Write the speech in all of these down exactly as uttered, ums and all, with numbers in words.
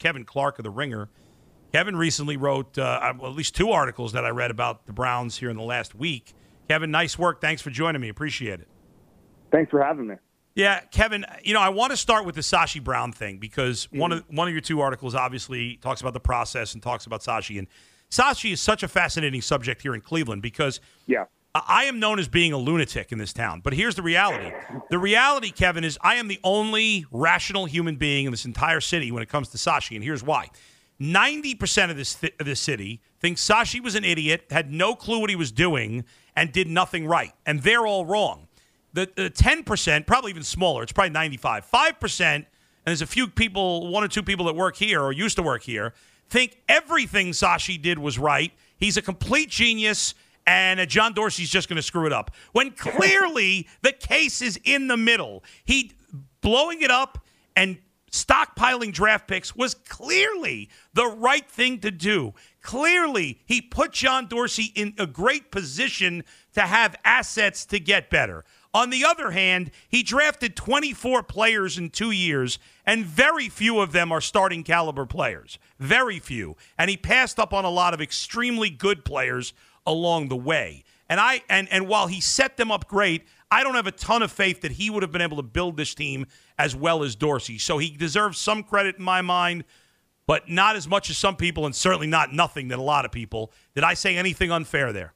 Kevin Clark of The Ringer. Kevin recently wrote uh, well, at least two articles that I read about the Browns here in the last week. Kevin, nice work. Thanks for joining me. Appreciate it. Thanks for having me. Yeah, Kevin, you know, I want to start with the Sashi Brown thing because mm-hmm. one of one of your two articles obviously talks about the process and talks about Sashi. And Sashi is such a fascinating subject here in Cleveland because yeah. I am known as being a lunatic in this town. But here's the reality. The reality, Kevin, is I am the only rational human being in this entire city when it comes to Sashi, and here's why. ninety percent of this, th- of this city thinks Sashi was an idiot, had no clue what he was doing, and did nothing right. And they're all wrong. The, the ten percent, probably even smaller, it's probably ninety-five. five percent, and there's a few people, one or two people that work here or used to work here, think everything Sashi did was right. He's a complete genius, and uh, John Dorsey's just going to screw it up. When clearly the case is in the middle. He blowing it up and stockpiling draft picks was clearly the right thing to do. Clearly, he put John Dorsey in a great position to have assets to get better. On the other hand, he drafted twenty-four players in two years, and very few of them are starting caliber players. Very few. And he passed up on a lot of extremely good players along the way. And I and, and while he set them up great, I don't have a ton of faith that he would have been able to build this team as well as Dorsey. So he deserves some credit in my mind, but not as much as some people, and certainly not nothing than a lot of people. Did I say anything unfair there?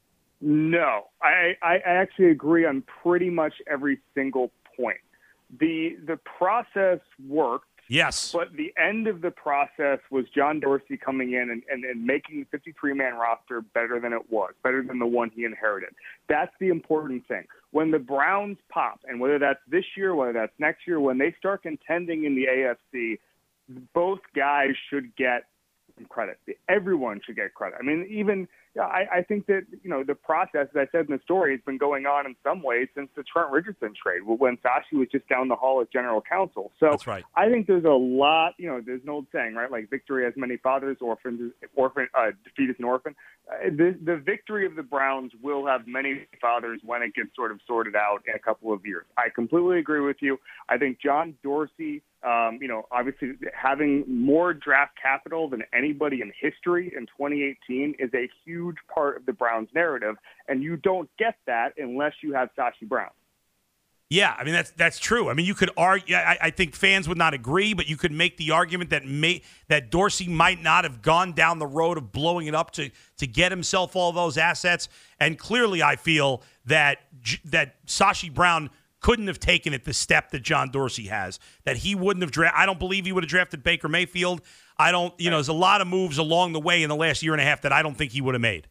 No, I, I actually agree on pretty much every single point. The the process worked. Yes. But the end of the process was John Dorsey coming in and, and, and making the fifty-three man roster better than it was, better than the one he inherited. That's the important thing. When the Browns pop, and whether that's this year, whether that's next year, when they start contending in the A F C, both guys should get credit. Everyone should get credit. I mean, even I, I think that, you know, the process, as I said in the story, has been going on in some ways since the Trent Richardson trade, when Sashi was just down the hall as general counsel. So that's right. I think there's a lot, you know, there's an old saying, right? Like victory has many fathers, orphans, orphan, uh, defeat is an orphan. Uh, the, the victory of the Browns will have many fathers when it gets sort of sorted out in a couple of years. I completely agree with you. I think John Dorsey, Um, you know, obviously having more draft capital than anybody in history in twenty eighteen is a huge part of the Browns narrative, and you don't get that unless you have Sashi Brown. Yeah, I mean, that's that's true. I mean, you could argue, I, I think fans would not agree, but you could make the argument that may, that Dorsey might not have gone down the road of blowing it up to, to get himself all those assets. And clearly I feel that that Sashi Brown couldn't have taken it the step that John Dorsey has, that he wouldn't have drafted. I don't believe he would have drafted Baker Mayfield. I don't, you know, there's a lot of moves along the way in the last year and a half that I don't think he would have made.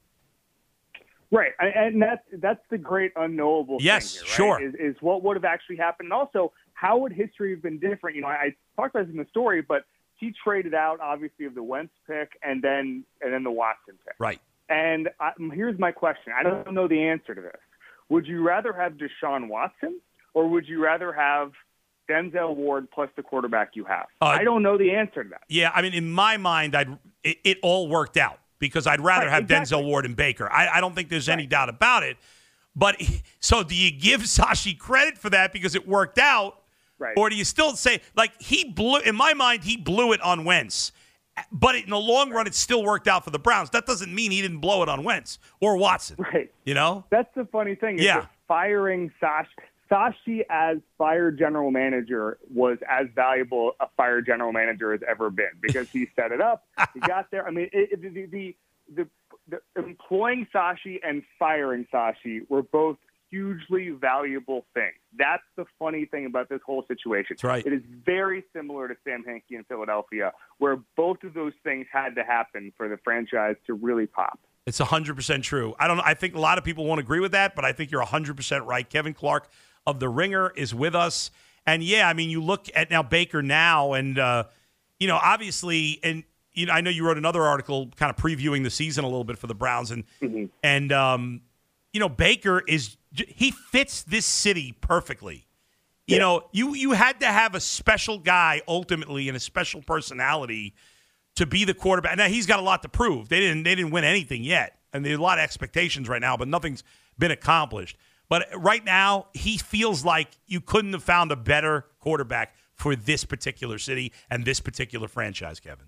Right, and that's that's the great unknowable yes, thing here, right? Sure. Is, is what would have actually happened. And also, how would history have been different? You know, I talked about this in the story, but he traded out, obviously, of the Wentz pick and then and then the Watson pick. Right. And I, here's my question. I don't know the answer to this. Would you rather have Deshaun Watson, or would you rather have Denzel Ward plus the quarterback you have? Uh, I don't know the answer to that. Yeah, I mean, in my mind, I'd it, it all worked out because I'd rather right, have exactly. Denzel Ward and Baker. I, I don't think there's right. any doubt about it. But so do you give Sashi credit for that because it worked out? Right. Or do you still say, like, he blew, in my mind, he blew it on Wentz. But in the long run, it still worked out for the Browns. That doesn't mean he didn't blow it on Wentz or Watson. Right. You know? That's the funny thing. Is yeah. Firing Sashi. Sashi as fire general manager was as valuable a fire general manager has ever been because he set it up. He got there. I mean, it, it, the, the, the, the employing Sashi and firing Sashi were both hugely valuable things. That's the funny thing about this whole situation. That's right. It is very similar to Sam Hinkie in Philadelphia, where both of those things had to happen for the franchise to really pop. It's one hundred percent true. I don't. I think a lot of people won't agree with that, but I think you're one hundred percent right. Kevin Clark of The Ringer is with us. And, yeah, I mean, you look at now Baker now, and, uh, you know, obviously, and you know, I know you wrote another article kind of previewing the season a little bit for the Browns. And, mm-hmm. and um, you know, Baker is – he fits this city perfectly. You yeah. know, you, you had to have a special guy ultimately and a special personality to be the quarterback. Now, he's got a lot to prove. They didn't, they didn't win anything yet. And there's a lot of expectations right now, but nothing's been accomplished. But right now, he feels like you couldn't have found a better quarterback for this particular city and this particular franchise, Kevin.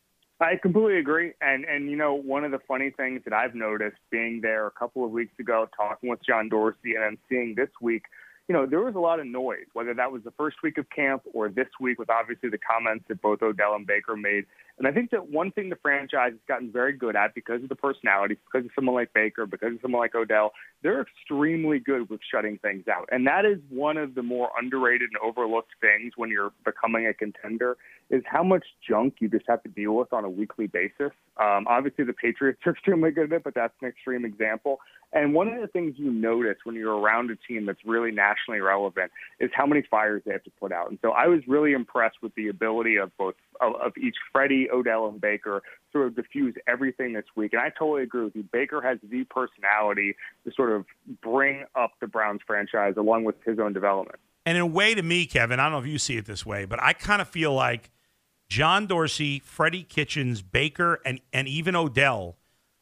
I completely agree. And, and, you know, one of the funny things that I've noticed being there a couple of weeks ago, talking with John Dorsey, and then seeing this week, you know, there was a lot of noise, whether that was the first week of camp or this week with obviously the comments that both Odell and Baker made. And I think that one thing the franchise has gotten very good at because of the personalities, because of someone like Baker, because of someone like Odell, they're extremely good with shutting things out. And that is one of the more underrated and overlooked things when you're becoming a contender is how much junk you just have to deal with on a weekly basis. Um, obviously, the Patriots are extremely good at it, but that's an extreme example. And one of the things you notice when you're around a team that's really nationally relevant is how many fires they have to put out. And so I was really impressed with the ability of both of, of each Freddie, Odell, and Baker sort of diffuse everything this week. And I totally agree with you. Baker has the personality to sort of bring up the Browns franchise along with his own development. And in a way, to me, Kevin, I don't know if you see it this way, but I kind of feel like John Dorsey, Freddie Kitchens, Baker, and, and even Odell,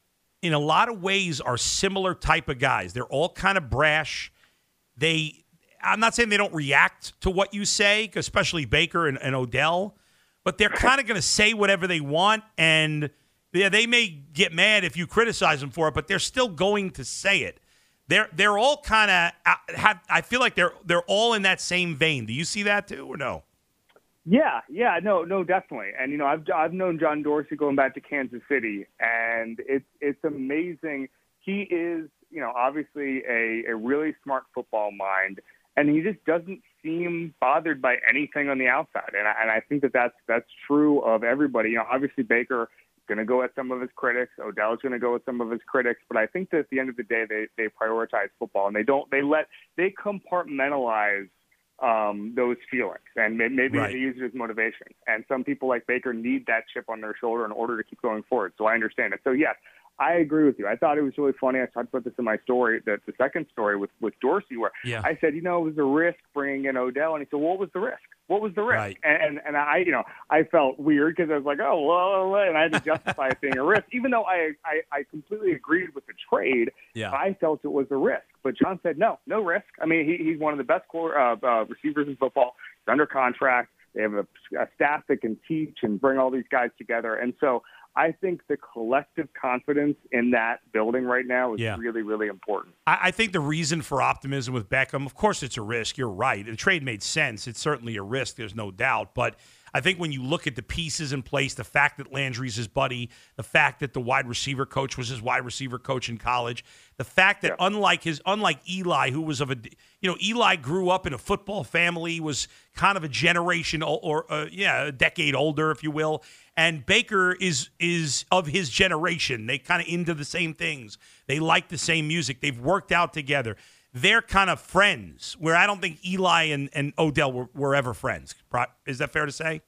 in a lot of ways, are similar type of guys. They're all kind of brash. They, I'm not saying they don't react to what you say, especially Baker and, and Odell, but they're kind of going to say whatever they want, and yeah, they may get mad if you criticize them for it, but they're still going to say it. They're they're all kind of have. I feel like they're they're all in that same vein. Do you see that too, or no? Yeah, yeah, no, no, definitely. And, you know, I've I've known John Dorsey going back to Kansas City, and it's it's amazing. He is, you know, obviously a, a really smart football mind, and he just doesn't seem bothered by anything on the outside. And I, and I think that that's, that's true of everybody. You know, obviously Baker is going to go at some of his critics. Odell is going to go at some of his critics. But I think that at the end of the day, they, they prioritize football, and they don't, they let, they compartmentalize um, those feelings, and maybe right. they use it as motivation. And some people like Baker need that chip on their shoulder in order to keep going forward. So I understand it. So yes, I agree with you. I thought it was really funny. I talked about this in my story, the, the second story with, with Dorsey, where yeah. I said, you know, it was a risk bringing in Odell. And he said, well, what was the risk? What was the risk? Right. And, and and I, you know, I felt weird because I was like, oh, well, and I had to justify it being a risk. Even though I, I, I completely agreed with the trade, yeah. I felt it was a risk. But John said, no, no risk. I mean, he, he's one of the best core, uh, uh, receivers in football. He's under contract. They have a, a staff that can teach and bring all these guys together. And so I think the collective confidence in that building right now is yeah. really, really important. I, I think the reason for optimism with Beckham, of course it's a risk. You're right. The trade made sense. It's certainly a risk. There's no doubt. But I think when you look at the pieces in place, the fact that Landry's his buddy, the fact that the wide receiver coach was his wide receiver coach in college, the fact that yeah. unlike his, unlike Eli, who was of a, you know, Eli grew up in a football family, was kind of a generation or, or uh, yeah, a decade older, if you will. And Baker is is of his generation. They kind of into the same things. They like the same music. They've worked out together. They're kind of friends, where I don't think Eli and, and Odell were, were ever friends. Is that fair to say?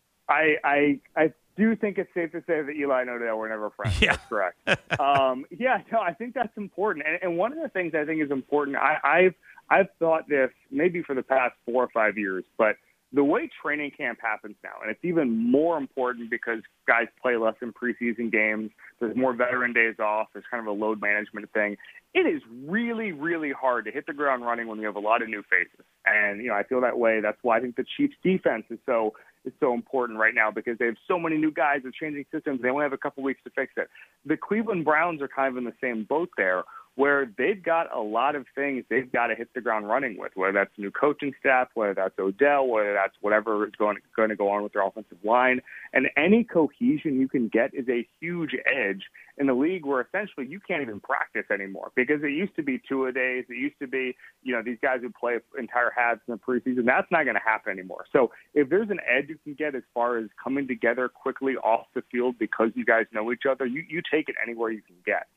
I, I I do think it's safe to say that Eli and Odell were never friends. Yeah. That's correct. um, yeah, no, I think that's important. And, and one of the things I think is important, I, I've I've thought this maybe for the past four or five years, but the way training camp happens now, and it's even more important because guys play less in preseason games, there's more veteran days off, there's kind of a load management thing. It is really, really hard to hit the ground running when you have a lot of new faces. And, you know, I feel that way. That's why I think the Chiefs defense is so is so important right now, because they have so many new guys with changing systems. They only have a couple weeks to fix it. The Cleveland Browns are kind of in the same boat there, where they've got a lot of things they've got to hit the ground running with, whether that's new coaching staff, whether that's Odell, whether that's whatever is going, going to go on with their offensive line. And any cohesion you can get is a huge edge in a league where essentially you can't even practice anymore, because it used to be two-a-days. It used to be, you know, these guys who play entire halves in the preseason. That's not going to happen anymore. So if there's an edge you can get as far as coming together quickly off the field because you guys know each other, you, you take it anywhere you can get.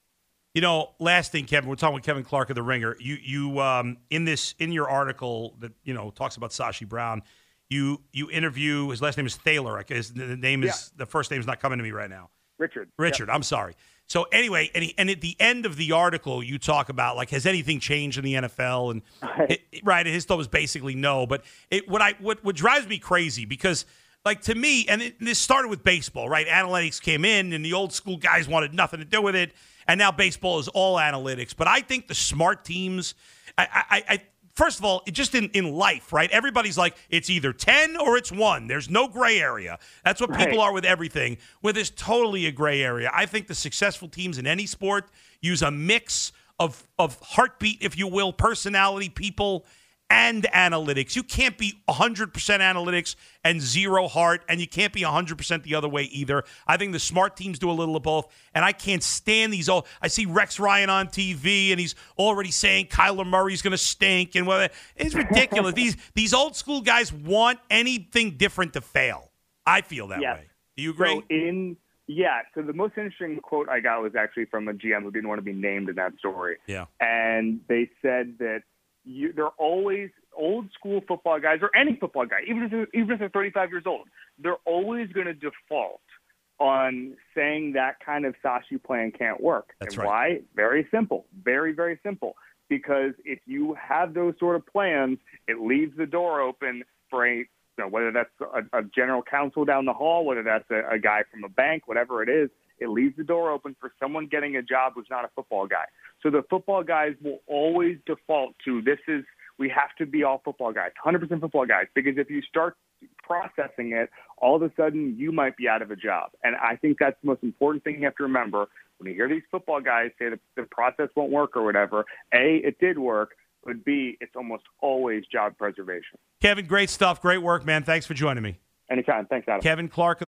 You know, last thing, Kevin, we're talking with Kevin Clark of The Ringer. You, you, um, in this, in your article that you know talks about Sashi Brown, you, you interview. His last name is Thaler. I guess the name is yeah. the first name is not coming to me right now. Richard. Richard. Yeah. I'm sorry. So anyway, and, he, and at the end of the article, you talk about like, has anything changed in the N F L? And right, it, right his thought was basically no. But it, what I what what drives me crazy, because like to me, and it, this started with baseball, right? Analytics came in, and the old school guys wanted nothing to do with it. And now baseball is all analytics. But I think the smart teams, I, I, I first of all, it just in, in life, right? Everybody's like, it's either ten or it's one. There's no gray area. That's what people Right. are with everything. Where there's totally a gray area. I think the successful teams in any sport use a mix of of heartbeat, if you will, personality, people, and analytics. You can't be one hundred percent analytics and zero heart, and you can't be one hundred percent the other way either. I think the smart teams do a little of both, and I can't stand these old. I see Rex Ryan on T V, and he's already saying Kyler Murray's going to stink, and whether it's ridiculous. these these old school guys want anything different to fail. I feel that Yes. way. Do you agree? So in yeah, so the most interesting quote I got was actually from a G M who didn't want to be named in that story. Yeah. And they said that you, they're always old school football guys, or any football guy, even if they're, even if they're thirty-five years old, they're always going to default on saying that kind of Sashi plan can't work. That's and right. Why? Very simple. Very, very simple. Because if you have those sort of plans, it leaves the door open for a, you know, whether that's a, a general counsel down the hall, whether that's a, a guy from a bank, whatever it is, it leaves the door open for someone getting a job who's not a football guy. So the football guys will always default to this is, we have to be all football guys, one hundred percent football guys, because if you start processing it, all of a sudden you might be out of a job. And I think that's the most important thing you have to remember. When you hear these football guys say that the process won't work or whatever, A, it did work, but B, it's almost always job preservation. Kevin, great stuff. Great work, man. Thanks for joining me. Anytime. Thanks, Adam. Kevin Clark.